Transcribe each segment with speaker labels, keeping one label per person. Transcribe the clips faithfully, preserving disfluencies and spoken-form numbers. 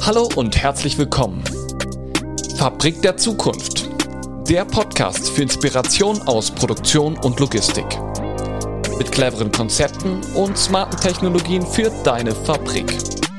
Speaker 1: Hallo und herzlich willkommen. Fabrik der Zukunft. Der Podcast für Inspiration aus Produktion und Logistik. Mit cleveren Konzepten und smarten Technologien für deine Fabrik.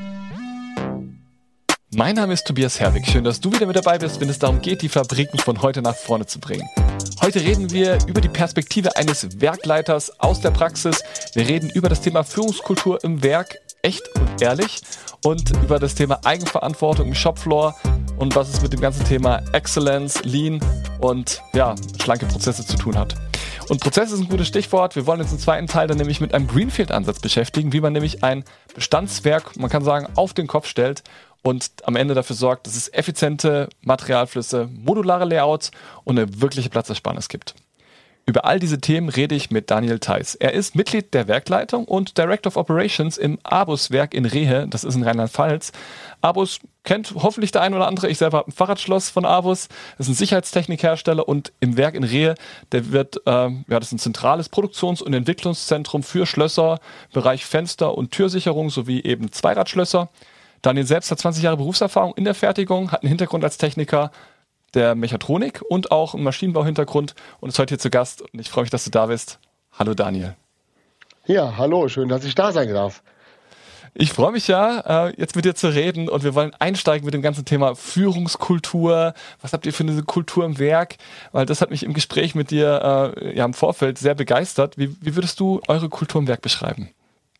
Speaker 1: Mein Name ist Tobias Herwig. Schön, dass du wieder mit dabei bist, wenn es darum geht, die Fabriken von heute nach vorne zu bringen. Heute reden wir über die Perspektive eines Werkleiters aus der Praxis. Wir reden über das Thema Führungskultur im Werk, echt und ehrlich, und über das Thema Eigenverantwortung im Shopfloor und was es mit dem ganzen Thema Excellence, Lean und ja, schlanke Prozesse zu tun hat. Und Prozess ist ein gutes Stichwort. Wir wollen uns im zweiten Teil dann nämlich mit einem Greenfield-Ansatz beschäftigen, wie man nämlich ein Bestandswerk, man kann sagen, auf den Kopf stellt und am Ende dafür sorgt, dass es effiziente Materialflüsse, modulare Layouts und eine wirkliche Platzersparnis gibt. Über all diese Themen rede ich mit Daniel Theiss. Er ist Mitglied der Werkleitung und Director of Operations im Abus-Werk in Rehe, das ist in Rheinland-Pfalz. Abus kennt hoffentlich der ein oder andere. Ich selber habe ein Fahrradschloss von Abus. Das ist ein Sicherheitstechnikhersteller und im Werk in Rehe, der wird, äh, ja, das ist ein zentrales Produktions- und Entwicklungszentrum für Schlösser, Bereich Fenster- und Türsicherung sowie eben Zweiradschlösser. Daniel selbst hat zwanzig Jahre Berufserfahrung in der Fertigung, hat einen Hintergrund als Techniker der Mechatronik und auch einen Maschinenbau-Hintergrund und ist heute hier zu Gast. Und ich freue mich, dass du da bist. Hallo Daniel.
Speaker 2: Ja, hallo, schön, dass ich da sein darf.
Speaker 1: Ich freue mich ja, jetzt mit dir zu reden und wir wollen einsteigen mit dem ganzen Thema Führungskultur. Was habt ihr für eine Kultur im Werk? Weil das hat mich im Gespräch mit dir äh, ja, im Vorfeld sehr begeistert. Wie, wie würdest du eure Kultur im Werk beschreiben?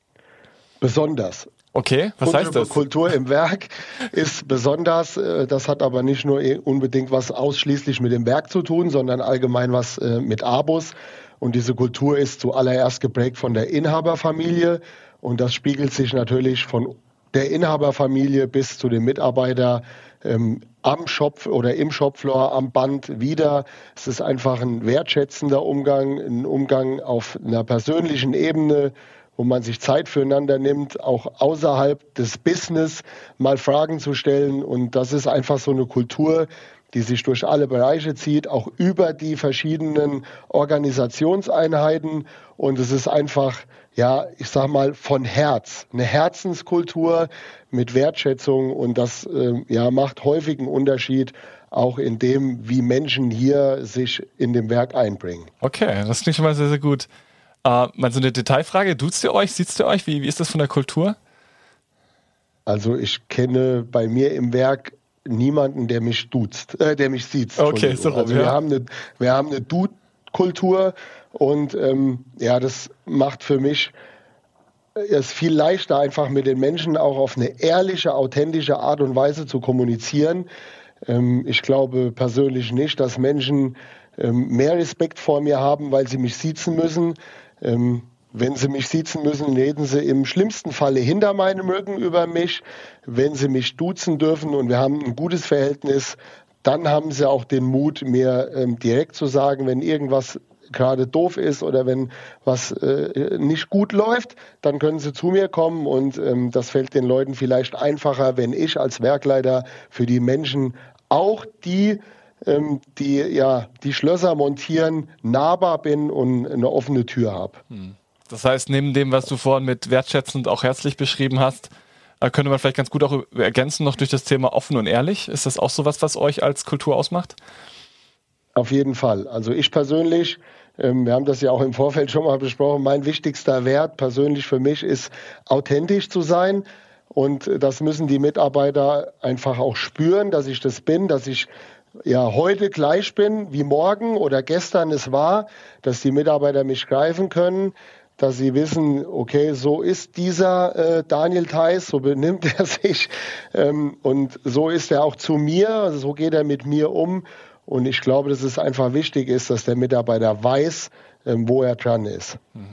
Speaker 2: Besonders.
Speaker 1: Okay, was heißt das?
Speaker 2: Kultur im Werk ist besonders. Das hat aber nicht nur unbedingt was ausschließlich mit dem Werk zu tun, sondern allgemein was mit Abus. Und diese Kultur ist zuallererst geprägt von der Inhaberfamilie. Und das spiegelt sich natürlich von der Inhaberfamilie bis zu den Mitarbeitern ähm, am Shop oder im Shopfloor, am Band wieder. Es ist einfach ein wertschätzender Umgang, ein Umgang auf einer persönlichen Ebene, wo man sich Zeit füreinander nimmt, auch außerhalb des Business mal Fragen zu stellen. Und das ist einfach so eine Kultur, die sich durch alle Bereiche zieht, auch über die verschiedenen Organisationseinheiten. Und es ist einfach, ja, ich sag mal, von Herz, eine Herzenskultur mit Wertschätzung. Und das äh, ja, macht häufig einen Unterschied, auch in dem, wie Menschen hier sich in dem Werk einbringen.
Speaker 1: Okay, das klingt schon mal sehr, sehr gut. Uh, mal so eine Detailfrage, duzt ihr euch, sieht ihr euch, wie, wie ist das von der Kultur?
Speaker 2: Also ich kenne bei mir im Werk niemanden, der mich duzt, äh, der mich sieht.
Speaker 1: Okay, so rum,
Speaker 2: also
Speaker 1: ja.
Speaker 2: wir haben eine, wir haben eine Du-Kultur und ähm, ja, das macht für mich es viel leichter, einfach mit den Menschen auch auf eine ehrliche, authentische Art und Weise zu kommunizieren. Ähm, ich glaube persönlich nicht, dass Menschen ähm, mehr Respekt vor mir haben, weil sie mich siezen müssen. Ähm, wenn sie mich siezen müssen, reden sie im schlimmsten Falle hinter meinem Rücken über mich. Wenn sie mich duzen dürfen und wir haben ein gutes Verhältnis, dann haben sie auch den Mut, mir ähm, direkt zu sagen, wenn irgendwas gerade doof ist oder wenn was äh, nicht gut läuft, dann können sie zu mir kommen und ähm, das fällt den Leuten vielleicht einfacher, wenn ich als Werkleiter für die Menschen auch die die ja die Schlösser montieren, nahbar bin und eine offene Tür habe.
Speaker 1: Das heißt, neben dem, was du vorhin mit wertschätzend auch herzlich beschrieben hast, könnte man vielleicht ganz gut auch ergänzen noch durch das Thema offen und ehrlich. Ist das auch sowas, was euch als Kultur ausmacht?
Speaker 2: Auf jeden Fall. Also ich persönlich, wir haben das ja auch im Vorfeld schon mal besprochen, mein wichtigster Wert persönlich für mich ist, authentisch zu sein. Und das müssen die Mitarbeiter einfach auch spüren, dass ich das bin, dass ich ja heute gleich bin wie morgen oder gestern es war, dass die Mitarbeiter mich greifen können, dass sie wissen, okay, so ist dieser äh, Daniel Theiss, so benimmt er sich ähm, und so ist er auch zu mir, so geht er mit mir um und ich glaube, dass es einfach wichtig ist, dass der Mitarbeiter weiß, ähm, wo er dran ist.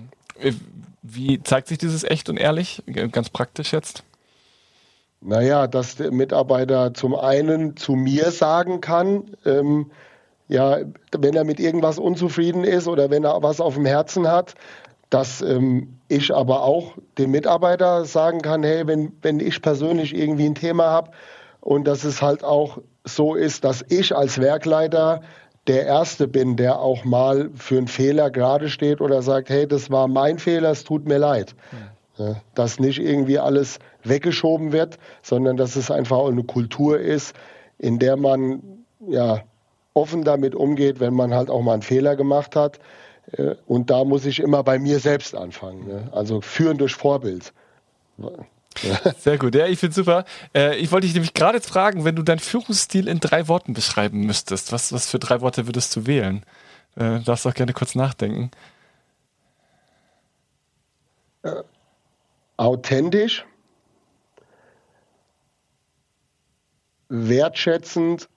Speaker 1: Wie zeigt sich dieses echt und ehrlich, ganz praktisch jetzt?
Speaker 2: Naja, dass der Mitarbeiter zum einen zu mir sagen kann, ähm, ja, wenn er mit irgendwas unzufrieden ist oder wenn er was auf dem Herzen hat, dass ähm, ich aber auch dem Mitarbeiter sagen kann, hey, wenn, wenn ich persönlich irgendwie ein Thema habe und dass es halt auch so ist, dass ich als Werkleiter der Erste bin, der auch mal für einen Fehler gerade steht oder sagt, hey, das war mein Fehler, es tut mir leid. Ja, dass nicht irgendwie alles weggeschoben wird, sondern dass es einfach auch eine Kultur ist, in der man ja offen damit umgeht, wenn man halt auch mal einen Fehler gemacht hat. Und da muss ich immer bei mir selbst anfangen. Ne? Also führen durch Vorbild.
Speaker 1: Sehr gut, ja, ich finde super. Äh, ich wollte dich nämlich gerade jetzt fragen, wenn du deinen Führungsstil in drei Worten beschreiben müsstest, was, was für drei Worte würdest du wählen? Äh, darfst du auch gerne kurz nachdenken.
Speaker 2: Äh, authentisch, wertschätzend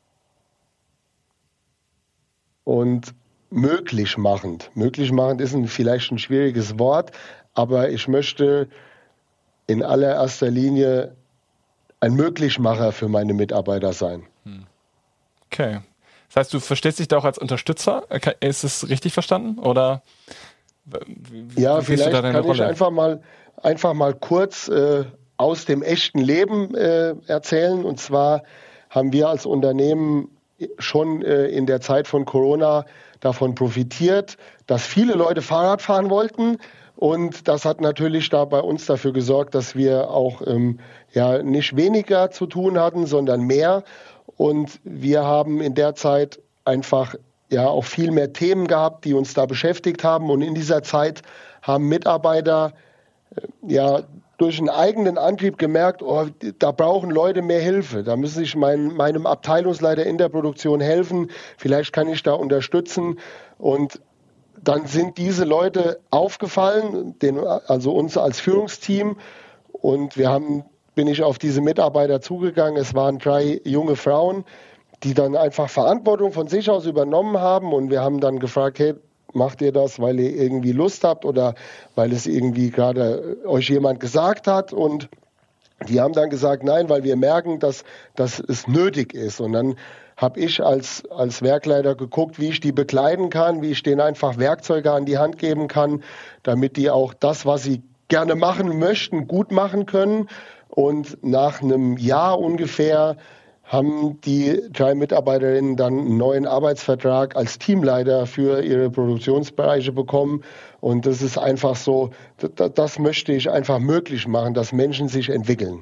Speaker 2: und möglich machend. Möglich machend ist ein, vielleicht ein schwieriges Wort, aber ich möchte in allererster Linie ein Möglichmacher für meine Mitarbeiter sein.
Speaker 1: Okay. Das heißt, du verstehst dich da auch als Unterstützer? Ist es richtig verstanden? Oder
Speaker 2: wie, ja, wie vielleicht da kann Rolle? ich einfach mal, einfach mal kurz äh, aus dem echten Leben äh, erzählen. Und zwar haben wir als Unternehmen schon äh, in der Zeit von Corona davon profitiert, dass viele Leute Fahrrad fahren wollten. Und das hat natürlich da bei uns dafür gesorgt, dass wir auch ähm, ja nicht weniger zu tun hatten, sondern mehr. Und wir haben in der Zeit einfach ja auch viel mehr Themen gehabt, die uns da beschäftigt haben. Und in dieser Zeit haben Mitarbeiter äh, ja durch einen eigenen Antrieb gemerkt, oh, da brauchen Leute mehr Hilfe. Da müssen ich mein, meinem Abteilungsleiter in der Produktion helfen. Vielleicht kann ich da unterstützen. Und dann sind diese Leute aufgefallen, den, also uns als Führungsteam. Und wir haben, bin ich auf diese Mitarbeiter zugegangen. Es waren drei junge Frauen, die dann einfach Verantwortung von sich aus übernommen haben. Und wir haben dann gefragt, hey, macht ihr das, weil ihr irgendwie Lust habt oder weil es irgendwie gerade euch jemand gesagt hat? Und die haben dann gesagt, nein, weil wir merken, dass, dass es nötig ist. Und dann habe ich als, als Werkleiter geguckt, wie ich die bekleiden kann, wie ich denen einfach Werkzeuge an die Hand geben kann, damit die auch das, was sie gerne machen möchten, gut machen können. Und nach einem Jahr ungefähr haben die drei Mitarbeiterinnen dann einen neuen Arbeitsvertrag als Teamleiter für ihre Produktionsbereiche bekommen. Und das ist einfach so, das, das möchte ich einfach möglich machen, dass Menschen sich entwickeln.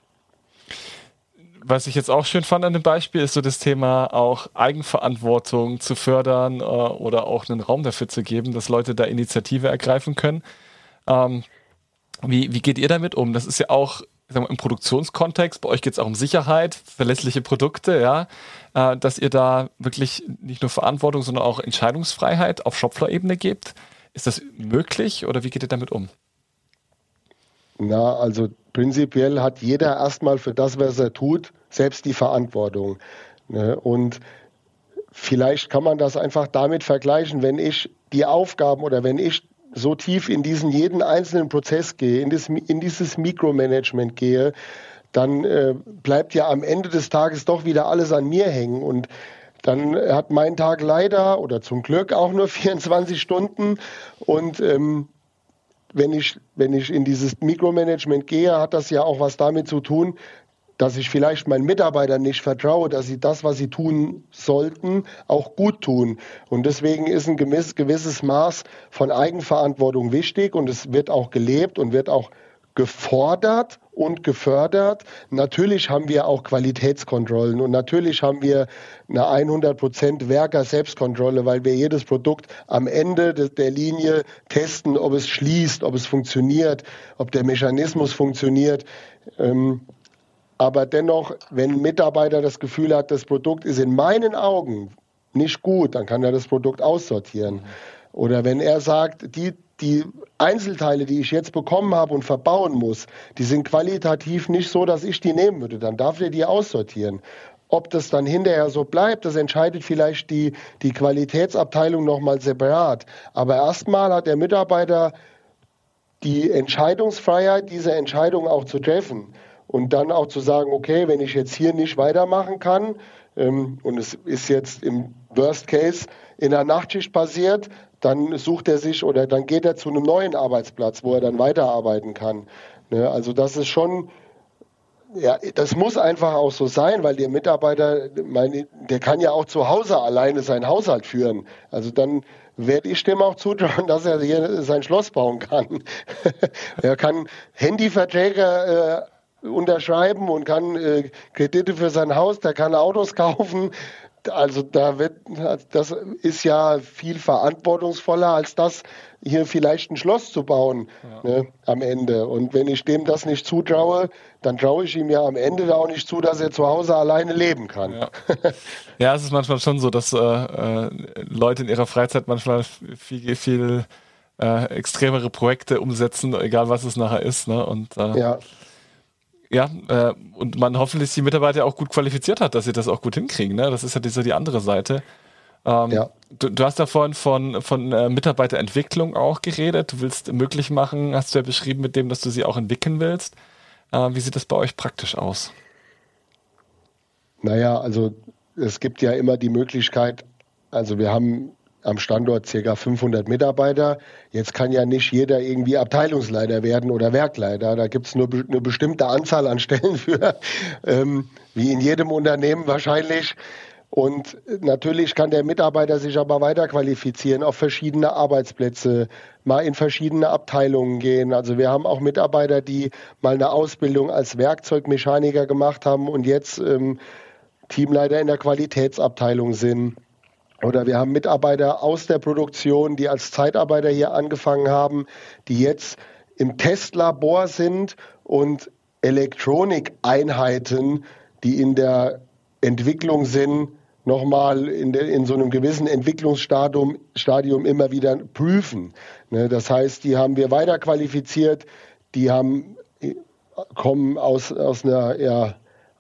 Speaker 1: Was ich jetzt auch schön fand an dem Beispiel, ist so das Thema auch Eigenverantwortung zu fördern äh, oder auch einen Raum dafür zu geben, dass Leute da Initiative ergreifen können. Ähm, wie, wie geht ihr damit um? Das ist ja auch sagen wir, im Produktionskontext, bei euch geht es auch um Sicherheit, verlässliche Produkte, ja, äh, dass ihr da wirklich nicht nur Verantwortung, sondern auch Entscheidungsfreiheit auf Shopfloor-Ebene gebt. Ist das möglich oder wie geht ihr damit um?
Speaker 2: Na, also prinzipiell hat jeder erstmal für das, was er tut, selbst die Verantwortung. Ne? Und vielleicht kann man das einfach damit vergleichen, wenn ich die Aufgaben oder wenn ich so tief in diesen jeden einzelnen Prozess gehe, in, das, in dieses Mikromanagement gehe, dann äh, bleibt ja am Ende des Tages doch wieder alles an mir hängen. Und dann hat mein Tag leider oder zum Glück auch nur vierundzwanzig Stunden. Und ähm, wenn ich, wenn ich in dieses Mikromanagement gehe, hat das ja auch was damit zu tun, dass ich vielleicht meinen Mitarbeitern nicht vertraue, dass sie das, was sie tun sollten, auch gut tun. Und deswegen ist ein gewisses Maß von Eigenverantwortung wichtig und es wird auch gelebt und wird auch gefordert und gefördert. Natürlich haben wir auch Qualitätskontrollen und natürlich haben wir eine hundert Prozent Werker-Selbstkontrolle, weil wir jedes Produkt am Ende der Linie testen, ob es schließt, ob es funktioniert, ob der Mechanismus funktioniert. Aber dennoch, wenn ein Mitarbeiter das Gefühl hat, das Produkt ist in meinen Augen nicht gut, dann kann er das Produkt aussortieren. Oder wenn er sagt, die Die Einzelteile, die ich jetzt bekommen habe und verbauen muss, die sind qualitativ nicht so, dass ich die nehmen würde. Dann darf er die aussortieren. Ob das dann hinterher so bleibt, das entscheidet vielleicht die, die Qualitätsabteilung nochmal separat. Aber erstmal hat der Mitarbeiter die Entscheidungsfreiheit, diese Entscheidung auch zu treffen. Und dann auch zu sagen, okay, wenn ich jetzt hier nicht weitermachen kann, ähm, und es ist jetzt im Worst Case in der Nachtschicht passiert, dann sucht er sich oder dann geht er zu einem neuen Arbeitsplatz, wo er dann weiterarbeiten kann. Ne, also das ist schon Ja, das muss einfach auch so sein, weil der Mitarbeiter, meine, der kann ja auch zu Hause alleine seinen Haushalt führen. Also dann werde ich dem auch zutrauen, dass er hier sein Schloss bauen kann. Er kann Handyverträge äh, unterschreiben und kann äh, Kredite für sein Haus, der kann Autos kaufen. Also da wird, das ist ja viel verantwortungsvoller als das, hier vielleicht ein Schloss zu bauen, ja. ne, am Ende. Und wenn ich dem das nicht zutraue, dann traue ich ihm ja am Ende auch nicht zu, dass er zu Hause alleine leben kann.
Speaker 1: Ja, ja, es ist manchmal schon so, dass äh, äh, Leute in ihrer Freizeit manchmal viel, viel äh, extremere Projekte umsetzen, egal was es nachher ist. Ne? Und äh,
Speaker 2: ja.
Speaker 1: Ja, äh, und man hoffentlich die Mitarbeiter auch gut qualifiziert hat, dass sie das auch gut hinkriegen. Ne? Das ist ja diese, die andere Seite. Ähm, ja. du, du hast da vorhin von, von äh, Mitarbeiterentwicklung auch geredet. Du willst möglich machen, hast du ja beschrieben mit dem, dass du sie auch entwickeln willst. Äh, wie sieht das bei euch praktisch aus?
Speaker 2: Naja, also es gibt ja immer die Möglichkeit, also wir haben am Standort ca. fünfhundert Mitarbeiter. Jetzt kann ja nicht jeder irgendwie Abteilungsleiter werden oder Werkleiter. Da gibt es nur be- eine bestimmte Anzahl an Stellen für, ähm, wie in jedem Unternehmen wahrscheinlich. Und natürlich kann der Mitarbeiter sich aber weiter qualifizieren auf verschiedene Arbeitsplätze, mal in verschiedene Abteilungen gehen. Also wir haben auch Mitarbeiter, die mal eine Ausbildung als Werkzeugmechaniker gemacht haben und jetzt ähm, Teamleiter in der Qualitätsabteilung sind. Oder wir haben Mitarbeiter aus der Produktion, die als Zeitarbeiter hier angefangen haben, die jetzt im Testlabor sind und Elektronikeinheiten, die in der Entwicklung sind, nochmal in, de, in so einem gewissen Entwicklungsstadium Stadium immer wieder prüfen. Ne, das heißt, die haben wir weiter qualifiziert, die haben, kommen aus, aus einer, ja,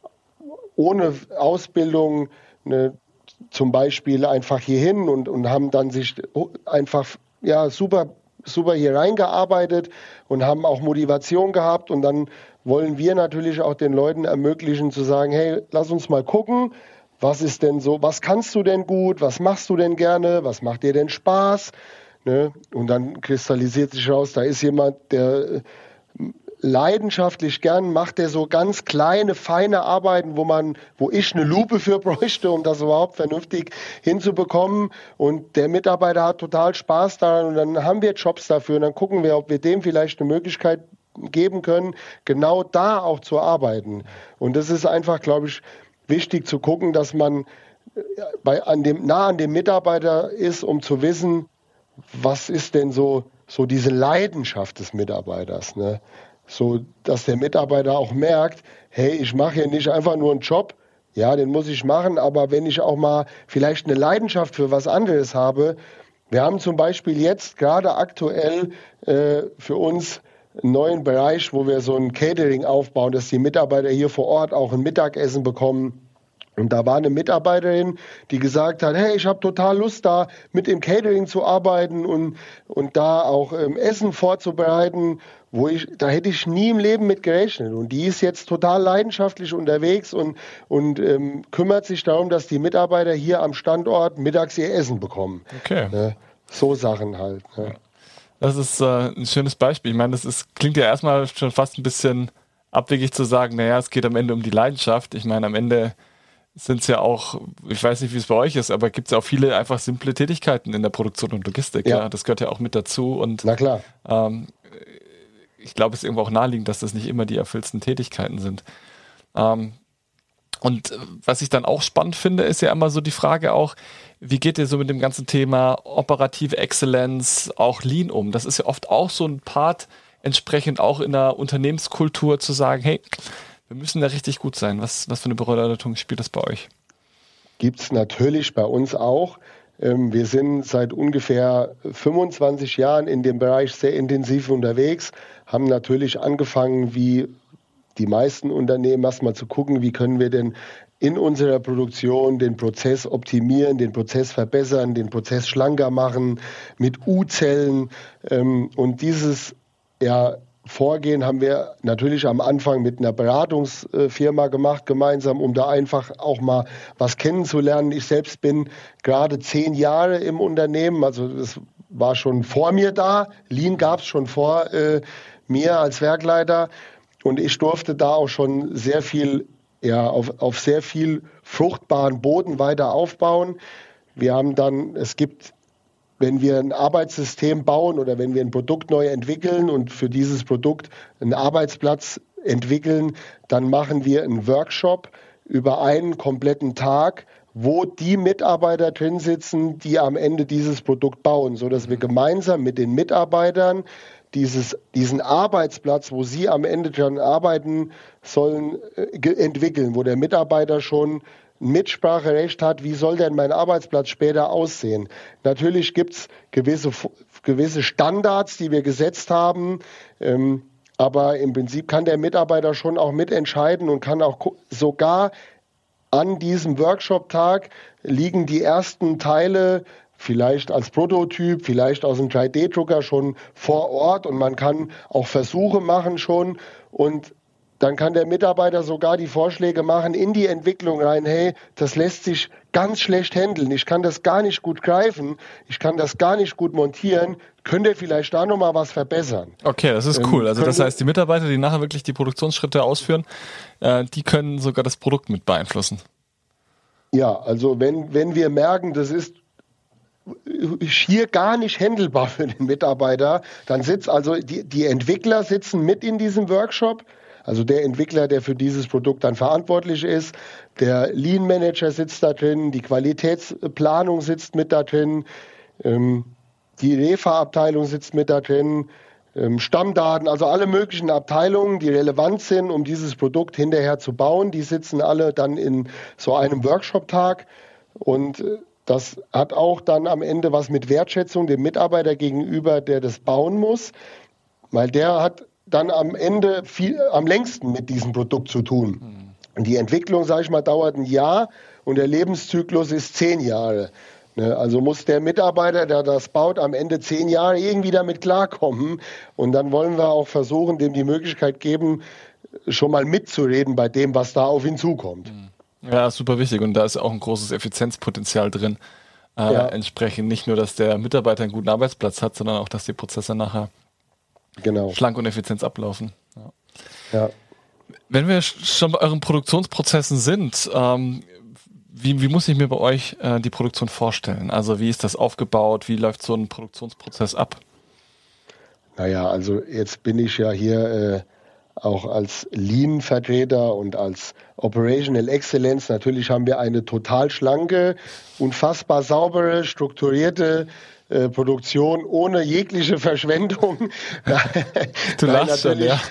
Speaker 2: ohne Ausbildung, eine, zum Beispiel einfach hierhin und, und haben dann sich einfach ja, super, super hier reingearbeitet und haben auch Motivation gehabt. Und dann wollen wir natürlich auch den Leuten ermöglichen zu sagen, hey, lass uns mal gucken, was ist denn so, was kannst du denn gut, was machst du denn gerne, was macht dir denn Spaß? Ne? Und dann kristallisiert sich raus, da ist jemand, der leidenschaftlich gern macht, der so ganz kleine, feine Arbeiten, wo man, wo ich eine Lupe für bräuchte, um das überhaupt vernünftig hinzubekommen. Und der Mitarbeiter hat total Spaß daran und dann haben wir Jobs dafür und dann gucken wir, ob wir dem vielleicht eine Möglichkeit geben können, genau da auch zu arbeiten. Und das ist einfach, glaube ich, wichtig zu gucken, dass man bei, an dem, nah an dem Mitarbeiter ist, um zu wissen, was ist denn so, so diese Leidenschaft des Mitarbeiters, ne? So, dass der Mitarbeiter auch merkt, hey, ich mache hier nicht einfach nur einen Job, ja, den muss ich machen, aber wenn ich auch mal vielleicht eine Leidenschaft für was anderes habe, wir haben zum Beispiel jetzt gerade aktuell äh, für uns einen neuen Bereich, wo wir so ein Catering aufbauen, dass die Mitarbeiter hier vor Ort auch ein Mittagessen bekommen. Und da war eine Mitarbeiterin, die gesagt hat, hey, ich habe total Lust, da mit dem Catering zu arbeiten und, und da auch ähm, Essen vorzubereiten, wo ich, da hätte ich nie im Leben mit gerechnet. Und die ist jetzt total leidenschaftlich unterwegs und, und ähm, kümmert sich darum, dass die Mitarbeiter hier am Standort mittags ihr Essen bekommen.
Speaker 1: Okay.
Speaker 2: Ne? So Sachen halt. Ne?
Speaker 1: Das ist äh, ein schönes Beispiel. Ich meine, das ist, klingt ja erstmal schon fast ein bisschen abwegig zu sagen, naja, es geht am Ende um die Leidenschaft. Ich meine, am Ende sind es ja auch, ich weiß nicht, wie es bei euch ist, aber gibt es ja auch viele einfach simple Tätigkeiten in der Produktion und Logistik. Ja. Ja? Das gehört ja auch mit dazu. Und,
Speaker 2: na klar.
Speaker 1: Ähm, ich glaube, es ist irgendwo auch naheliegend, dass das nicht immer die erfüllsten Tätigkeiten sind. Ähm, und was ich dann auch spannend finde, ist ja immer so die Frage auch, wie geht ihr so mit dem ganzen Thema operative Exzellenz, auch Lean um? Das ist ja oft auch so ein Part, entsprechend auch in der Unternehmenskultur zu sagen, hey, wir müssen da richtig gut sein. Was, was für eine Bedeutung spielt das bei euch?
Speaker 2: Gibt es natürlich bei uns auch. Wir sind seit ungefähr fünfundzwanzig Jahren in dem Bereich sehr intensiv unterwegs, haben natürlich angefangen, wie die meisten Unternehmen, erstmal zu gucken, wie können wir denn in unserer Produktion den Prozess optimieren, den Prozess verbessern, den Prozess schlanker machen mit U-Zellen. Und dieses ja, Vorgehen haben wir natürlich am Anfang mit einer Beratungsfirma gemacht, gemeinsam, um da einfach auch mal was kennenzulernen. Ich selbst bin gerade zehn Jahre im Unternehmen, also das war schon vor mir da. Lean gab es schon vor äh, mir als Werkleiter. und ich durfte da auch schon sehr viel, ja, auf, auf sehr viel fruchtbaren Boden weiter aufbauen. Wir haben dann, es gibt, wenn wir ein Arbeitssystem bauen oder wenn wir ein Produkt neu entwickeln und für dieses Produkt einen Arbeitsplatz entwickeln, dann machen wir einen Workshop über einen kompletten Tag, wo die Mitarbeiter drin sitzen, die am Ende dieses Produkt bauen, sodass wir gemeinsam mit den Mitarbeitern dieses, diesen Arbeitsplatz, wo sie am Ende dran arbeiten sollen, äh, entwickeln, wo der Mitarbeiter schon ein Mitspracherecht hat, wie soll denn mein Arbeitsplatz später aussehen. Natürlich gibt es gewisse, gewisse Standards, die wir gesetzt haben, ähm, aber im Prinzip kann der Mitarbeiter schon auch mitentscheiden und kann auch sogar an diesem Workshop-Tag liegen die ersten Teile vielleicht als Prototyp, vielleicht aus einem drei D Drucker schon vor Ort und man kann auch Versuche machen schon und dann kann der Mitarbeiter sogar die Vorschläge machen in die Entwicklung rein, hey, das lässt sich ganz schlecht handeln, ich kann das gar nicht gut greifen, ich kann das gar nicht gut montieren, könnt ihr vielleicht da nochmal was verbessern.
Speaker 1: Okay, das ist cool. Also das heißt, die Mitarbeiter, die nachher wirklich die Produktionsschritte ausführen, äh, die können sogar das Produkt mit beeinflussen.
Speaker 2: Ja, also wenn, wenn wir merken, das ist hier gar nicht handelbar für den Mitarbeiter, dann sitzt also die, die Entwickler sitzen mit in diesem Workshop, also der Entwickler, der für dieses Produkt dann verantwortlich ist, der Lean Manager sitzt da drin, die Qualitätsplanung sitzt mit da drin, ähm, die Refa-Abteilung sitzt mit da drin, ähm, Stammdaten, also alle möglichen Abteilungen, die relevant sind, um dieses Produkt hinterher zu bauen, die sitzen alle dann in so einem Workshop-Tag und äh, das hat auch dann am Ende was mit Wertschätzung dem Mitarbeiter gegenüber, der das bauen muss, weil der hat dann am Ende viel, am längsten mit diesem Produkt zu tun. Und die Entwicklung, sage ich mal, dauert ein Jahr und der Lebenszyklus ist zehn Jahre. Also muss der Mitarbeiter, der das baut, am Ende zehn Jahre irgendwie damit klarkommen. Und dann wollen wir auch versuchen, dem die Möglichkeit geben, schon mal mitzureden bei dem, was da auf ihn zukommt.
Speaker 1: Ja, super wichtig. Und da ist auch ein großes Effizienzpotenzial drin. Äh, ja. Entsprechend nicht nur, dass der Mitarbeiter einen guten Arbeitsplatz hat, sondern auch, dass die Prozesse nachher genau schlank und effizient ablaufen. Ja. Ja. Wenn wir schon bei euren Produktionsprozessen sind, ähm, wie, wie muss ich mir bei euch äh, die Produktion vorstellen? Also wie ist das aufgebaut? Wie läuft so ein Produktionsprozess ab?
Speaker 2: Naja, also jetzt bin ich ja hier äh, auch als Lean-Vertreter und als Operational Excellence. Natürlich haben wir eine total schlanke, unfassbar saubere, strukturierte äh, Produktion ohne jegliche Verschwendung.
Speaker 1: Du lachst schon, ja.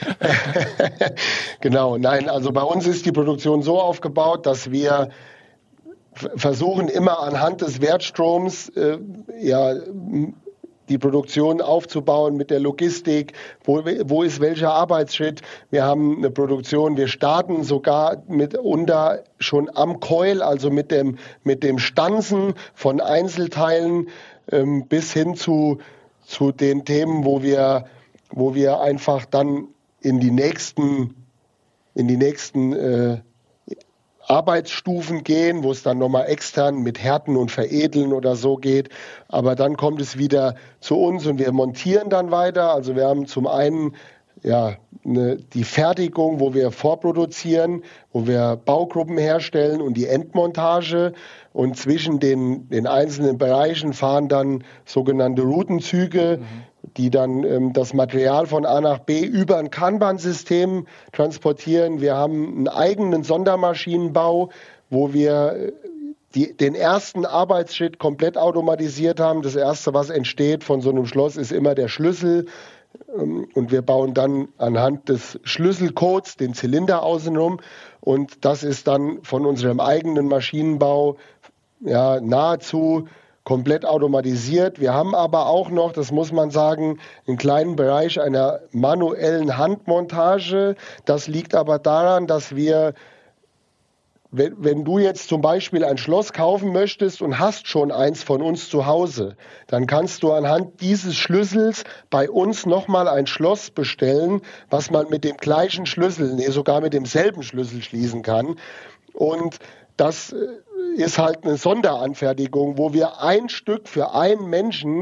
Speaker 2: Genau, nein, also bei uns ist die Produktion so aufgebaut, dass wir versuchen immer anhand des Wertstroms äh, ja, die Produktion aufzubauen mit der Logistik, wo, wo ist welcher Arbeitsschritt. Wir haben eine Produktion, wir starten sogar mitunter schon am Coil, also mit dem, mit dem Stanzen von Einzelteilen ähm, bis hin zu, zu den Themen, wo wir, wo wir einfach dann in die nächsten, in die nächsten äh, Arbeitsstufen gehen, wo es dann nochmal extern mit Härten und Veredeln oder so geht. Aber dann kommt es wieder zu uns und wir montieren dann weiter. Also wir haben zum einen ja, eine, die Fertigung, wo wir vorproduzieren, wo wir Baugruppen herstellen und die Endmontage. Und zwischen den, den einzelnen Bereichen fahren dann sogenannte Routenzüge, mhm. die dann ähm, das Material von A nach B über ein Kanban-System transportieren. Wir haben einen eigenen Sondermaschinenbau, wo wir die, den ersten Arbeitsschritt komplett automatisiert haben. Das Erste, was entsteht von so einem Schloss, ist immer der Schlüssel. Und wir bauen dann anhand des Schlüsselcodes den Zylinder außenrum. Und das ist dann von unserem eigenen Maschinenbau ja, nahezu komplett automatisiert. Wir haben aber auch noch, das muss man sagen, einen kleinen Bereich einer manuellen Handmontage. Das liegt aber daran, dass wir, wenn, wenn du jetzt zum Beispiel ein Schloss kaufen möchtest und hast schon eins von uns zu Hause, dann kannst du anhand dieses Schlüssels bei uns nochmal ein Schloss bestellen, was man mit dem gleichen Schlüssel, nee, sogar mit demselben Schlüssel schließen kann. Und das ist halt eine Sonderanfertigung, wo wir ein Stück für einen Menschen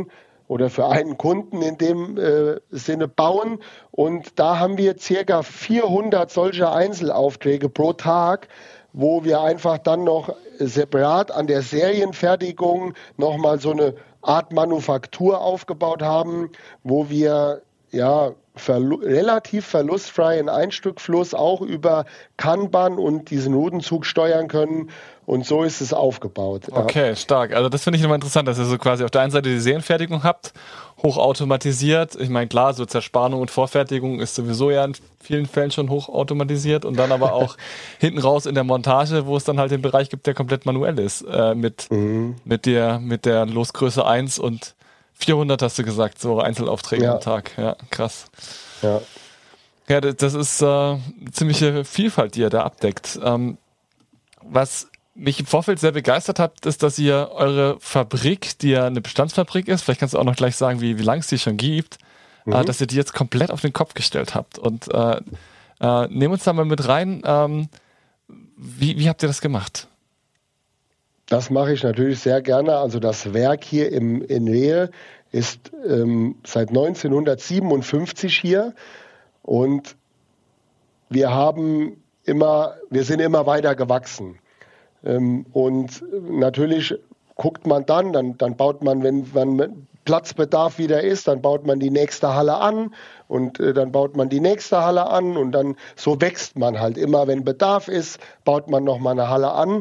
Speaker 2: oder für einen Kunden in dem äh, Sinne bauen. Und da haben wir circa vierhundert solcher Einzelaufträge pro Tag, wo wir einfach dann noch separat an der Serienfertigung nochmal so eine Art Manufaktur aufgebaut haben, wo wir ja verlu- relativ verlustfreien Einstückfluss auch über Kanban und diesen Rudenzug steuern können. Und so ist es aufgebaut. Ja.
Speaker 1: Okay, stark. Also das finde ich nochmal interessant, dass ihr so quasi auf der einen Seite die Serienfertigung habt, hochautomatisiert. Ich meine, klar, so Zerspannung und Vorfertigung ist sowieso ja in vielen Fällen schon hochautomatisiert und dann aber auch hinten raus in der Montage, wo es dann halt den Bereich gibt, der komplett manuell ist, äh, mit, mhm. mit, der, mit der Losgröße eins und vierhundert hast du gesagt, so Einzelaufträge ja. am Tag. Ja, krass.
Speaker 2: Ja,
Speaker 1: ja das, das ist äh, eine ziemliche Vielfalt, die ihr da abdeckt. Ähm, was mich im Vorfeld sehr begeistert hat, ist, dass ihr eure Fabrik, die ja eine Bestandsfabrik ist, vielleicht kannst du auch noch gleich sagen, wie, wie lange es die schon gibt, mhm. äh, dass ihr die jetzt komplett auf den Kopf gestellt habt. Und äh, äh, nehmen uns da mal mit rein, ähm, wie, wie habt ihr das gemacht?
Speaker 2: Das mache ich natürlich sehr gerne. Also das Werk hier im, in Rehe ist ähm, seit neunzehnhundertsiebenundfünfzig hier und wir haben immer, wir sind immer weiter gewachsen. Ähm, und natürlich guckt man dann, dann, dann baut man, wenn man Platzbedarf wieder ist, dann baut man die nächste Halle an und äh, dann baut man die nächste Halle an und dann so wächst man halt immer, wenn Bedarf ist, baut man nochmal eine Halle an.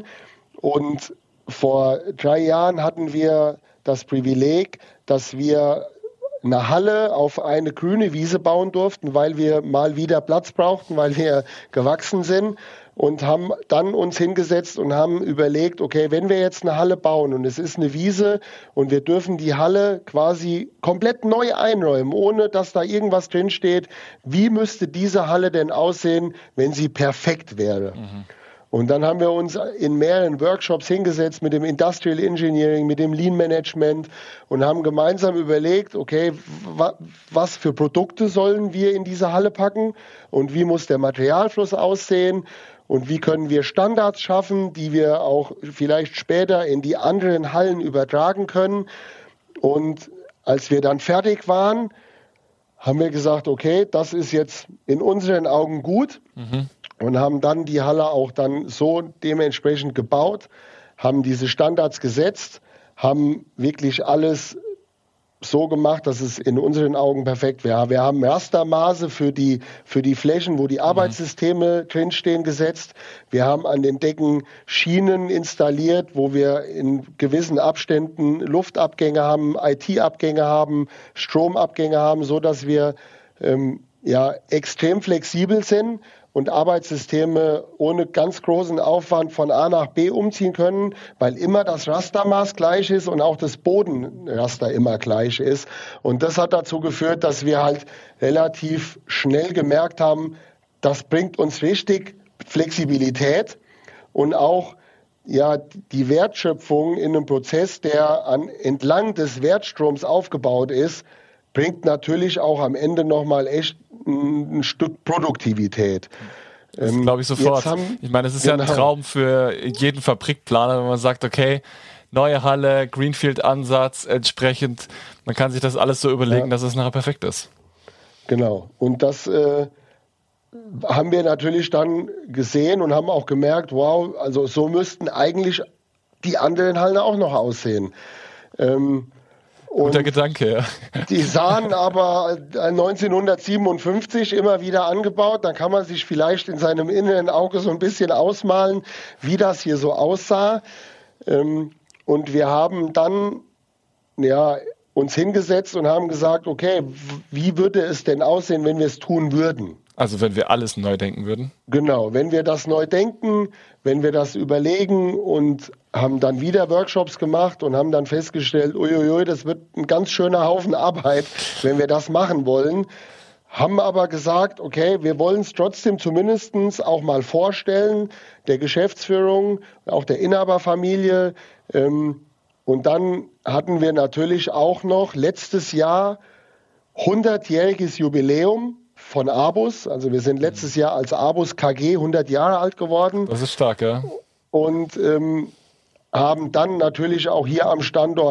Speaker 2: Und vor drei Jahren hatten wir das Privileg, dass wir eine Halle auf eine grüne Wiese bauen durften, weil wir mal wieder Platz brauchten, weil wir gewachsen sind und haben dann uns hingesetzt und haben überlegt, okay, wenn wir jetzt eine Halle bauen und es ist eine Wiese und wir dürfen die Halle quasi komplett neu einräumen, ohne dass da irgendwas drinsteht, wie müsste diese Halle denn aussehen, wenn sie perfekt wäre? Mhm. Und dann haben wir uns in mehreren Workshops hingesetzt mit dem Industrial Engineering, mit dem Lean Management und haben gemeinsam überlegt, okay, wa- was für Produkte sollen wir in diese Halle packen und wie muss der Materialfluss aussehen und wie können wir Standards schaffen, die wir auch vielleicht später in die anderen Hallen übertragen können. Und als wir dann fertig waren, haben wir gesagt, okay, das ist jetzt in unseren Augen gut. Mhm. Und haben dann die Halle auch dann so dementsprechend gebaut, haben diese Standards gesetzt, haben wirklich alles so gemacht, dass es in unseren Augen perfekt wäre. Wir haben Rastermaße für die, für die Flächen, wo die Arbeitssysteme mhm. drinstehen, gesetzt. Wir haben an den Decken Schienen installiert, wo wir in gewissen Abständen Luftabgänge haben, I T-Abgänge haben, Stromabgänge haben, so dass wir ähm, ja extrem flexibel sind und Arbeitssysteme ohne ganz großen Aufwand von A nach B umziehen können, weil immer das Rastermaß gleich ist und auch das Bodenraster immer gleich ist. Und das hat dazu geführt, dass wir halt relativ schnell gemerkt haben, das bringt uns richtig Flexibilität und auch ja, die Wertschöpfung in einem Prozess, der an, entlang des Wertstroms aufgebaut ist, bringt natürlich auch am Ende nochmal echt ein Stück Produktivität.
Speaker 1: Das glaube ich sofort. Haben, ich meine, es ist genau. ja ein Traum für jeden Fabrikplaner, wenn man sagt, okay, neue Halle, Greenfield-Ansatz, entsprechend, man kann sich das alles so überlegen, ja. dass es nachher perfekt ist.
Speaker 2: Genau. Und das äh, haben wir natürlich dann gesehen und haben auch gemerkt, wow, also so müssten eigentlich die anderen Hallen auch noch aussehen. Ähm,
Speaker 1: Guter Gedanke, ja.
Speaker 2: Die sahen aber neunzehnhundertsiebenundfünfzig immer wieder angebaut. Dann kann man sich vielleicht in seinem inneren Auge so ein bisschen ausmalen, wie das hier so aussah. Und wir haben dann ja, uns hingesetzt und haben gesagt, okay, wie würde es denn aussehen, wenn wir es tun würden?
Speaker 1: Also wenn wir alles neu denken würden?
Speaker 2: Genau, wenn wir das neu denken, wenn wir das überlegen und haben dann wieder Workshops gemacht und haben dann festgestellt, uiuiui, das wird ein ganz schöner Haufen Arbeit, wenn wir das machen wollen. Haben aber gesagt, okay, wir wollen es trotzdem zumindest auch mal vorstellen, der Geschäftsführung, auch der Inhaberfamilie. Und dann hatten wir natürlich auch noch letztes Jahr hundertjähriges Jubiläum von Abus. Also wir sind letztes Jahr als Abus K G hundert Jahre alt geworden.
Speaker 1: Das ist stark, ja.
Speaker 2: Und ähm, haben dann natürlich auch hier am Standort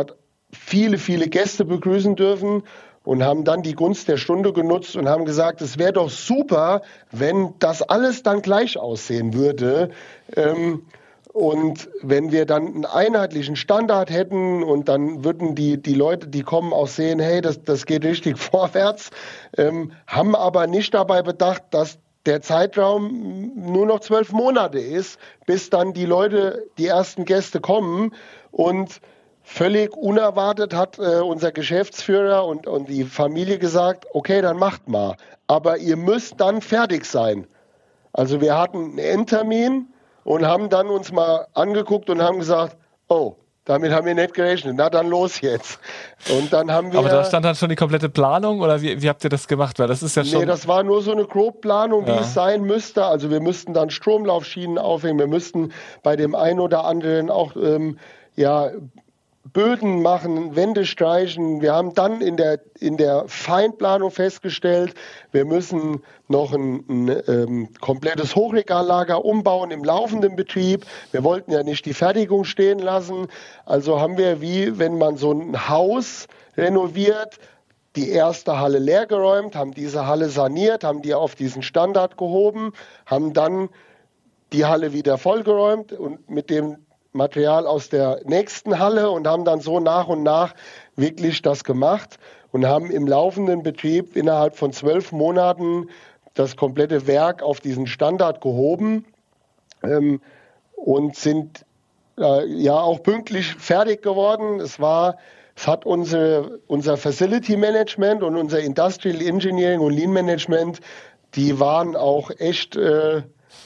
Speaker 2: viele, viele Gäste begrüßen dürfen und haben dann die Gunst der Stunde genutzt und haben gesagt, es wäre doch super, wenn das alles dann gleich aussehen würde. Ähm, Und wenn wir dann einen einheitlichen Standard hätten und dann würden die, die Leute, die kommen, auch sehen, hey, das, das geht richtig vorwärts, ähm, haben aber nicht dabei bedacht, dass der Zeitraum nur noch zwölf Monate ist, bis dann die Leute, die ersten Gäste kommen. Und völlig unerwartet hat äh, unser Geschäftsführer und, und die Familie gesagt, okay, dann macht mal. Aber ihr müsst dann fertig sein. Also wir hatten einen Endtermin und haben dann uns mal angeguckt und haben gesagt, oh, damit haben wir nicht gerechnet, na dann los jetzt. Und dann haben wir...
Speaker 1: Aber da stand dann schon die komplette Planung oder wie, wie habt ihr das gemacht? Weil das ist ja schon...
Speaker 2: Nee, das war nur so eine Grobplanung, wie
Speaker 1: ja.
Speaker 2: es sein müsste. Also wir müssten dann Stromlaufschienen aufhängen, wir müssten bei dem einen oder anderen auch ähm, ja, Böden machen, Wände streichen. Wir haben dann in der, in der Feinplanung festgestellt, wir müssen noch ein, ein ähm, komplettes Hochregallager umbauen im laufenden Betrieb. Wir wollten ja nicht die Fertigung stehen lassen. Also haben wir, wie wenn man so ein Haus renoviert, die erste Halle leergeräumt, haben diese Halle saniert, haben die auf diesen Standard gehoben, haben dann die Halle wieder vollgeräumt und mit dem Material aus der nächsten Halle und haben dann so nach und nach wirklich das gemacht und haben im laufenden Betrieb innerhalb von zwölf Monaten das komplette Werk auf diesen Standard gehoben ähm, und sind äh, ja auch pünktlich fertig geworden. Es war, es hat unsere, unser Facility Management und unser Industrial Engineering und Lean Management, die waren auch echt äh,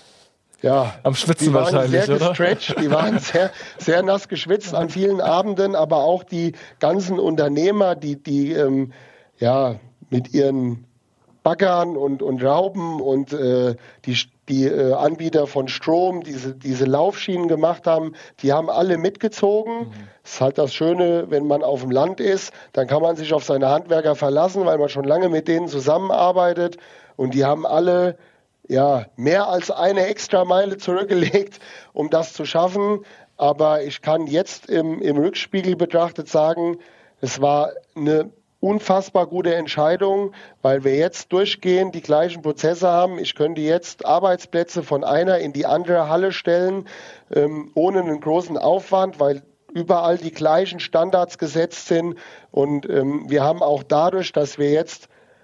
Speaker 2: Ja,
Speaker 1: am Schwitzen
Speaker 2: die waren
Speaker 1: wahrscheinlich,
Speaker 2: sehr
Speaker 1: oder?
Speaker 2: gestretcht, die waren sehr, sehr nass geschwitzt an vielen Abenden, aber auch die ganzen Unternehmer, die, die ähm, ja, mit ihren Baggern und, und Rauben und äh, die, die äh, Anbieter von Strom, diese, diese Laufschienen gemacht haben, die haben alle mitgezogen. Mhm. Das ist halt das Schöne, wenn man auf dem Land ist, dann kann man sich auf seine Handwerker verlassen, weil man schon lange mit denen zusammenarbeitet und die haben alle ja, mehr als eine Extrameile zurückgelegt, um das zu schaffen. Aber ich kann jetzt im, im Rückspiegel betrachtet sagen, es war eine unfassbar gute Entscheidung, weil wir jetzt durchgehend die gleichen Prozesse haben. Ich könnte jetzt Arbeitsplätze von einer in die andere Halle stellen, ähm, ohne einen großen Aufwand, weil überall die gleichen Standards gesetzt sind. Und ähm, wir haben auch dadurch, dass wir jetzt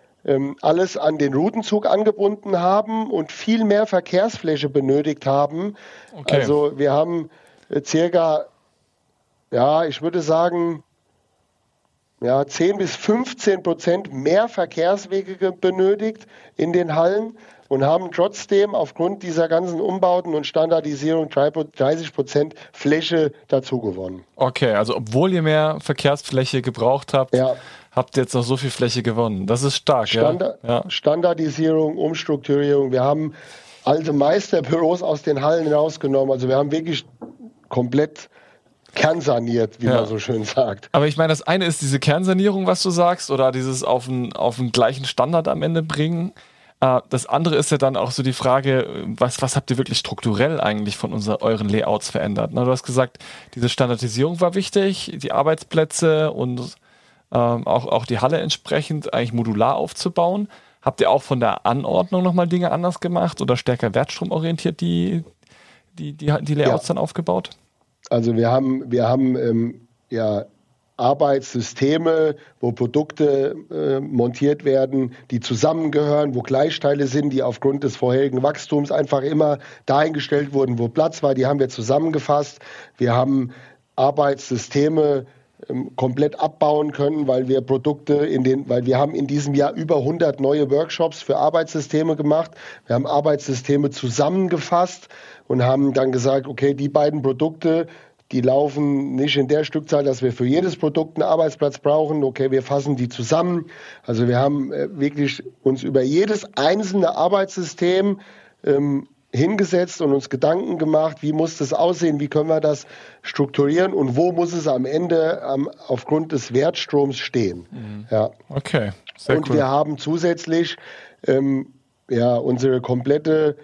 Speaker 2: alles an den Routenzug angebunden haben und viel mehr Verkehrsfläche benötigt haben. Okay. Also wir haben circa, ja, ich würde sagen, ja, zehn bis fünfzehn Prozent mehr Verkehrswege benötigt in den Hallen und haben trotzdem aufgrund dieser ganzen Umbauten und Standardisierung dreißig Prozent Fläche dazu gewonnen.
Speaker 1: Okay, also obwohl ihr mehr Verkehrsfläche gebraucht habt, ja. habt ihr jetzt noch so viel Fläche gewonnen. Das ist stark,
Speaker 2: Standard,
Speaker 1: ja? Ja.
Speaker 2: Standardisierung, Umstrukturierung. Wir haben alte Meisterbüros aus den Hallen rausgenommen. Also wir haben wirklich komplett kernsaniert, wie ja. man so schön sagt.
Speaker 1: Aber ich meine, das eine ist diese Kernsanierung, was du sagst, oder dieses auf den, auf den gleichen Standard am Ende bringen. Das andere ist ja dann auch so die Frage, was, was habt ihr wirklich strukturell eigentlich von unser, euren Layouts verändert? Na, du hast gesagt, diese Standardisierung war wichtig, die Arbeitsplätze und ähm, auch, auch die Halle entsprechend eigentlich modular aufzubauen. Habt ihr auch von der Anordnung nochmal Dinge anders gemacht oder stärker wertstromorientiert die, die, die, die Layouts ja. dann aufgebaut?
Speaker 2: Also wir haben, wir haben ähm, ja Arbeitssysteme, wo Produkte äh, montiert werden, die zusammengehören, wo Gleichteile sind, die aufgrund des vorherigen Wachstums einfach immer dahingestellt wurden, wo Platz war. Die haben wir zusammengefasst. Wir haben Arbeitssysteme ähm, komplett abbauen können, weil wir Produkte in den, weil wir haben in diesem Jahr über hundert neue Workshops für Arbeitssysteme gemacht. Wir haben Arbeitssysteme zusammengefasst und haben dann gesagt, okay, die beiden Produkte, die laufen nicht in der Stückzahl, dass wir für jedes Produkt einen Arbeitsplatz brauchen. Okay, wir fassen die zusammen. Also wir haben äh, wirklich uns über jedes einzelne Arbeitssystem ähm, hingesetzt und uns Gedanken gemacht, wie muss das aussehen, wie können wir das strukturieren und wo muss es am Ende ähm, aufgrund des Wertstroms stehen.
Speaker 1: Mhm.
Speaker 2: Ja.
Speaker 1: Okay, sehr
Speaker 2: und
Speaker 1: cool.
Speaker 2: wir haben zusätzlich ähm, ja, unsere komplette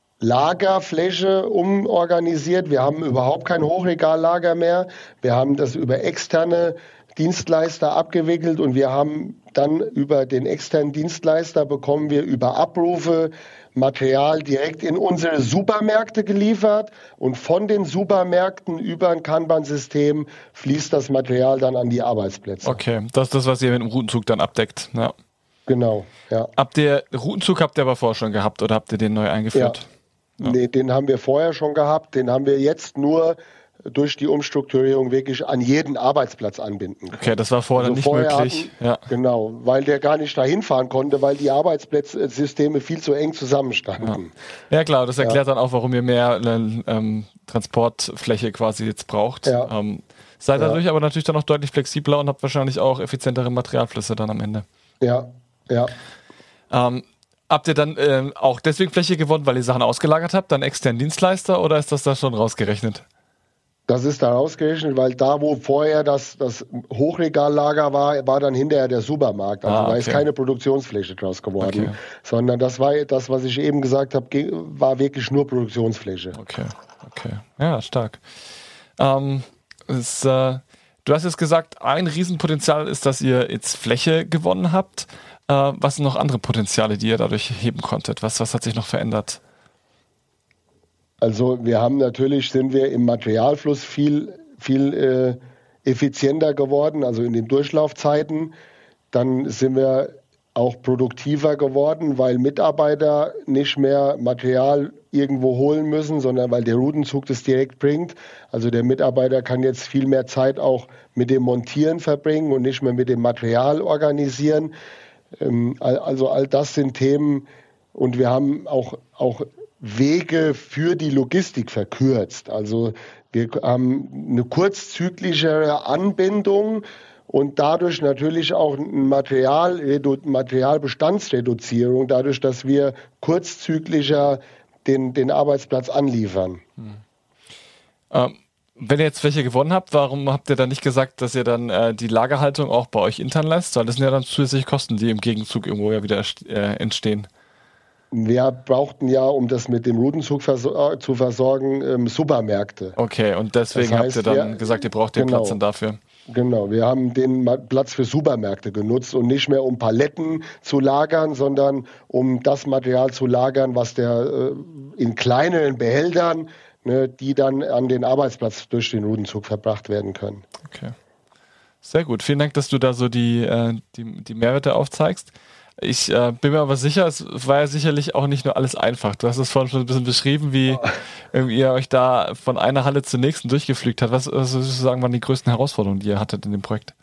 Speaker 2: Lagerfläche umorganisiert. Wir haben überhaupt kein Hochregallager mehr. Wir haben das über externe Dienstleister abgewickelt und wir haben dann über den externen Dienstleister bekommen wir über Abrufe Material direkt in unsere Supermärkte geliefert und von den Supermärkten über ein Kanban-System fließt das Material dann an die Arbeitsplätze.
Speaker 1: Okay, das ist das, was ihr mit dem Routenzug dann abdeckt. Ja.
Speaker 2: Genau, ja.
Speaker 1: Habt ihr, Routenzug habt ihr aber vorher schon gehabt oder habt ihr den neu eingeführt?
Speaker 2: Ja. Ja. Nee, den haben wir vorher schon gehabt, den haben wir jetzt nur durch die Umstrukturierung wirklich an jeden Arbeitsplatz anbinden können.
Speaker 1: Okay, das war vorher also nicht vorher möglich.
Speaker 2: Hatten, ja. Genau, weil der gar nicht dahin fahren konnte, weil die Arbeitsplatzsysteme viel zu eng zusammenstanden.
Speaker 1: Ja, ja klar, das erklärt ja. dann auch, warum ihr mehr ähm, Transportfläche quasi jetzt braucht. Ja. Ähm, seid dadurch ja. aber natürlich dann auch deutlich flexibler und habt wahrscheinlich auch effizientere Materialflüsse dann am Ende.
Speaker 2: Ja, ja.
Speaker 1: Ähm, habt ihr dann äh, auch deswegen Fläche gewonnen, weil ihr Sachen ausgelagert habt, dann externen Dienstleister oder ist das da schon rausgerechnet?
Speaker 2: Das ist da rausgerechnet, weil da, wo vorher das, das Hochregallager war, war dann hinterher der Supermarkt. Also ah, okay. Da ist keine Produktionsfläche draus geworden, okay. sondern das war das, was ich eben gesagt habe, war wirklich nur Produktionsfläche.
Speaker 1: Okay, okay. Ja, stark. Ähm, ist, äh, du hast jetzt gesagt, ein Riesenpotenzial ist, dass ihr jetzt Fläche gewonnen habt. Äh, was sind noch andere Potenziale, die ihr dadurch heben konntet? Was, was hat sich noch verändert?
Speaker 2: Also wir haben natürlich, sind wir im Materialfluss viel, viel äh, effizienter geworden, also in den Durchlaufzeiten. Dann sind wir auch produktiver geworden, weil Mitarbeiter nicht mehr Material irgendwo holen müssen, sondern weil der Routenzug das direkt bringt. Also der Mitarbeiter kann jetzt viel mehr Zeit auch mit dem Montieren verbringen und nicht mehr mit dem Material organisieren. Ähm, also all das sind Themen und wir haben auch, auch Wege für die Logistik verkürzt. Also wir haben eine kurzzyklischere Anbindung und dadurch natürlich auch eine Material, Materialbestandsreduzierung, dadurch, dass wir kurzzyklischer den, den Arbeitsplatz anliefern.
Speaker 1: Hm. Ähm, wenn ihr jetzt welche gewonnen habt, warum habt ihr dann nicht gesagt, dass ihr dann äh, die Lagerhaltung auch bei euch intern lasst? Weil das sind ja dann zusätzliche Kosten, die im Gegenzug irgendwo ja wieder äh, entstehen.
Speaker 2: Wir brauchten ja, um das mit dem Routenzug versor- zu versorgen, ähm, Supermärkte.
Speaker 1: Okay, und deswegen das heißt, habt ihr dann wir, gesagt, ihr braucht den genau, Platz dann dafür.
Speaker 2: Genau, wir haben den Platz für Supermärkte genutzt und nicht mehr um Paletten zu lagern, sondern um das Material zu lagern, was der äh, in kleineren Behältern, ne, die dann an den Arbeitsplatz durch den Routenzug verbracht werden können.
Speaker 1: Okay, sehr gut. Vielen Dank, dass du da so die, äh, die, die Mehrwerte aufzeigst. Ich äh, bin mir aber sicher, es war ja sicherlich auch nicht nur alles einfach. Du hast es vorhin schon ein bisschen beschrieben, wie oh. ihr euch da von einer Halle zur nächsten durchgeflügt habt. Was, was würdest du sagen, waren die größten Herausforderungen, die ihr hattet in dem Projekt?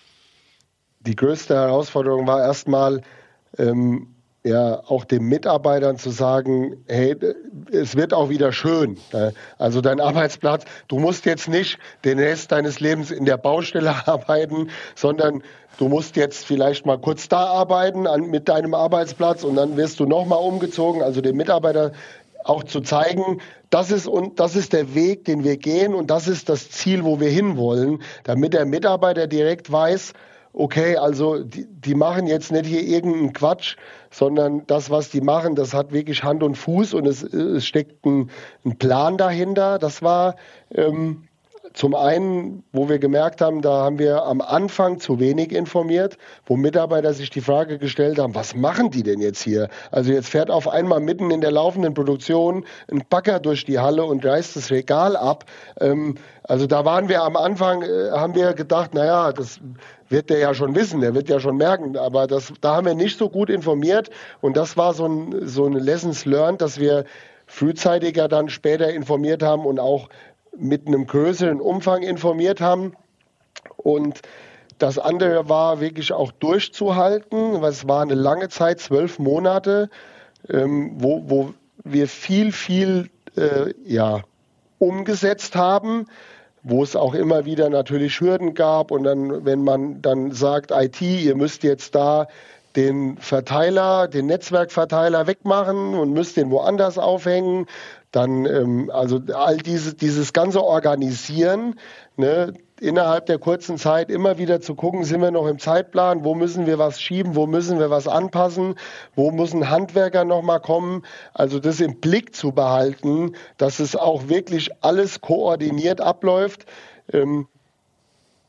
Speaker 2: Die größte Herausforderung war erstmal, ähm, ja, auch den Mitarbeitern zu sagen, hey, es wird auch wieder schön. Also dein Arbeitsplatz, du musst jetzt nicht den Rest deines Lebens in der Baustelle arbeiten, sondern du musst jetzt vielleicht mal kurz da arbeiten an, mit deinem Arbeitsplatz und dann wirst du nochmal umgezogen. Also den Mitarbeiter auch zu zeigen, das ist, und das ist der Weg, den wir gehen und das ist das Ziel, wo wir hinwollen, damit der Mitarbeiter direkt weiß, okay, also die, die machen jetzt nicht hier irgendeinen Quatsch, sondern das, was die machen, das hat wirklich Hand und Fuß und es, es steckt ein, ein Plan dahinter. Das war ähm, zum einen, wo wir gemerkt haben, da haben wir am Anfang zu wenig informiert, wo Mitarbeiter sich die Frage gestellt haben, was machen die denn jetzt hier? Also jetzt fährt auf einmal mitten in der laufenden Produktion ein Bagger durch die Halle und reißt das Regal ab. Ähm, also da waren wir am Anfang, äh, haben wir gedacht, naja, das wird der ja schon wissen, der wird ja schon merken, aber das, da haben wir nicht so gut informiert und das war so ein, so ein Lessons learned, dass wir frühzeitiger dann später informiert haben und auch mit einem größeren Umfang informiert haben. Und das andere war wirklich auch durchzuhalten, weil es war eine lange Zeit, zwölf Monate, ähm, wo, wo wir viel, viel äh, ja, umgesetzt haben, wo es auch immer wieder natürlich Hürden gab. Und dann, wenn man dann sagt, I T, ihr müsst jetzt da den Verteiler, den Netzwerkverteiler wegmachen und müsst den woanders aufhängen, dann ähm, also all diese, dieses ganze Organisieren, ne, innerhalb der kurzen Zeit immer wieder zu gucken, sind wir noch im Zeitplan, wo müssen wir was schieben, wo müssen wir was anpassen, wo müssen Handwerker nochmal kommen, also das im Blick zu behalten, dass es auch wirklich alles koordiniert abläuft. Ähm,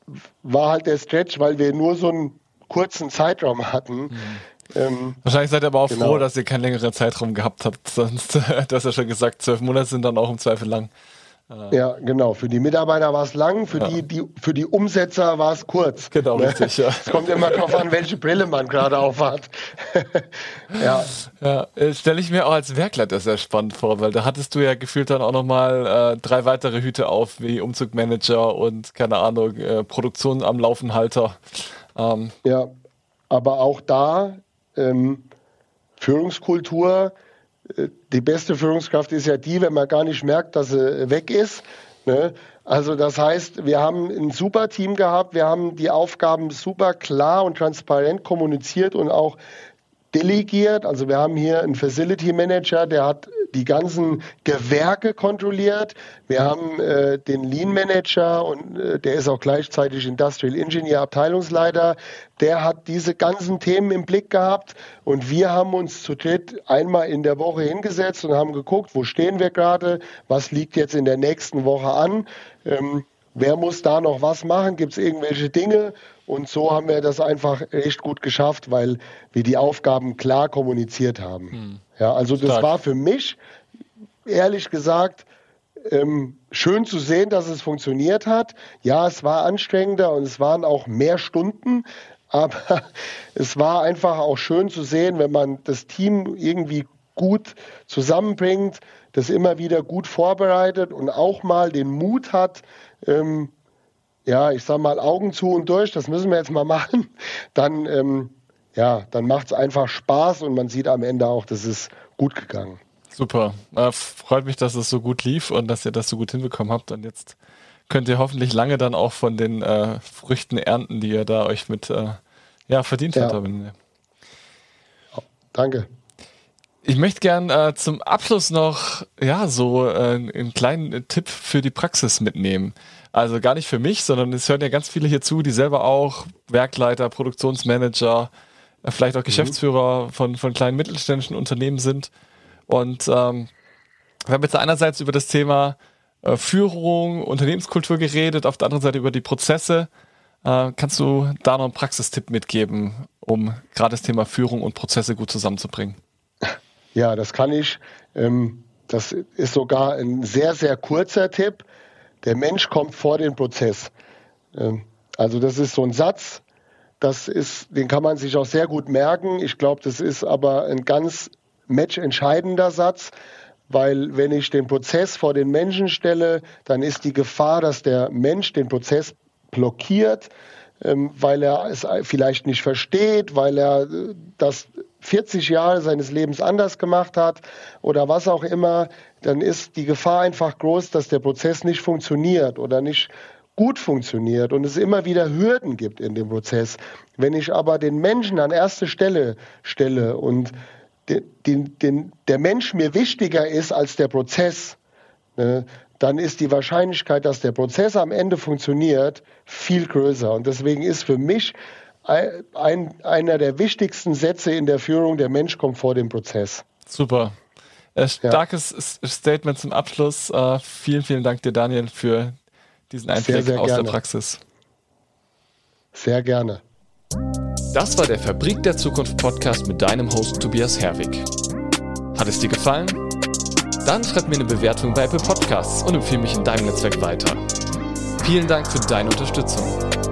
Speaker 2: war halt der Stretch, weil wir nur so einen kurzen Zeitraum hatten. Mhm.
Speaker 1: Ähm, Wahrscheinlich seid ihr aber auch
Speaker 2: genau.
Speaker 1: froh, dass ihr keinen längeren Zeitraum gehabt habt. Sonst, du hast ja schon gesagt, zwölf Monate sind dann auch im Zweifel lang.
Speaker 2: Ja, genau. Für die Mitarbeiter war es lang, für, ja. die, die, für die Umsetzer war es kurz.
Speaker 1: Genau,
Speaker 2: ne?
Speaker 1: richtig, ja.
Speaker 2: Es kommt immer darauf an, welche Brille man gerade aufhat. ja.
Speaker 1: ja Stelle ich mir auch als Werkleiter sehr spannend vor, weil da hattest du ja gefühlt dann auch nochmal äh, drei weitere Hüte auf, wie Umzugmanager und, keine Ahnung, äh, Produktion am Laufenhalter. Ähm,
Speaker 2: ja, aber auch da ähm, Führungskultur. Die beste Führungskraft ist ja die, wenn man gar nicht merkt, dass sie weg ist. Ne? Also das heißt, wir haben ein super Team gehabt, wir haben die Aufgaben super klar und transparent kommuniziert und auch delegiert. Also wir haben hier einen Facility Manager, der hat die ganzen Gewerke kontrolliert. Wir haben äh, den Lean Manager und äh, der ist auch gleichzeitig Industrial Engineer, Abteilungsleiter. Der hat diese ganzen Themen im Blick gehabt und wir haben uns zu dritt einmal in der Woche hingesetzt und haben geguckt, wo stehen wir gerade, was liegt jetzt in der nächsten Woche an. Ähm, Wer muss da noch was machen? Gibt es irgendwelche Dinge? Und so haben wir das einfach echt gut geschafft, weil wir die Aufgaben klar kommuniziert haben. Hm. Ja, also das Stark. War für mich, ehrlich gesagt, ähm, schön zu sehen, dass es funktioniert hat. Ja, es war anstrengender und es waren auch mehr Stunden, aber es war einfach auch schön zu sehen, wenn man das Team irgendwie gut zusammenbringt, das immer wieder gut vorbereitet und auch mal den Mut hat, ähm, ja, ich sag mal Augen zu und durch, das müssen wir jetzt mal machen, dann, ähm, ja, dann macht es einfach Spaß und man sieht am Ende auch, das ist gut gegangen.
Speaker 1: Super, äh, freut mich, dass es so gut lief und dass ihr das so gut hinbekommen habt und jetzt könnt ihr hoffentlich lange dann auch von den äh, Früchten ernten, die ihr da euch mit äh, ja, verdient
Speaker 2: ja.
Speaker 1: habt.
Speaker 2: Danke.
Speaker 1: Ich möchte gern äh, zum Abschluss noch ja so äh, einen kleinen Tipp für die Praxis mitnehmen. Also gar nicht für mich, sondern es hören ja ganz viele hier zu, die selber auch Werkleiter, Produktionsmanager, äh, vielleicht auch Geschäftsführer mhm. von, von kleinen mittelständischen Unternehmen sind. Und ähm, wir haben jetzt einerseits über das Thema äh, Führung, Unternehmenskultur geredet, auf der anderen Seite über die Prozesse. Äh, kannst du da noch einen Praxistipp mitgeben, um gerade das Thema Führung und Prozesse gut zusammenzubringen?
Speaker 2: Ja, das kann ich. Das ist sogar ein sehr, sehr kurzer Tipp. Der Mensch kommt vor den Prozess. Also das ist so ein Satz, das ist, den kann man sich auch sehr gut merken. Ich glaube, das ist aber ein ganz matchentscheidender Satz, weil wenn ich den Prozess vor den Menschen stelle, dann ist die Gefahr, dass der Mensch den Prozess blockiert, weil er es vielleicht nicht versteht, weil er das vierzig Jahre seines Lebens anders gemacht hat oder was auch immer, dann ist die Gefahr einfach groß, dass der Prozess nicht funktioniert oder nicht gut funktioniert und es immer wieder Hürden gibt in dem Prozess. Wenn ich aber den Menschen an erste Stelle stelle und den, den, den, der Mensch mir wichtiger ist als der Prozess, ne, dann ist die Wahrscheinlichkeit, dass der Prozess am Ende funktioniert, viel größer. Und deswegen ist für mich ein, einer der wichtigsten Sätze in der Führung, der Mensch kommt vor dem Prozess.
Speaker 1: Super. Äh, starkes ja. Statement zum Abschluss. Äh, vielen, vielen Dank dir, Daniel, für diesen Einblick sehr, sehr aus gerne. Der Praxis.
Speaker 2: Sehr gerne.
Speaker 1: Das war der Fabrik der Zukunft Podcast mit deinem Host Tobias Herwig. Hat es dir gefallen? Dann schreib mir eine Bewertung bei Apple Podcasts und empfehle mich in deinem Netzwerk weiter. Vielen Dank für deine Unterstützung.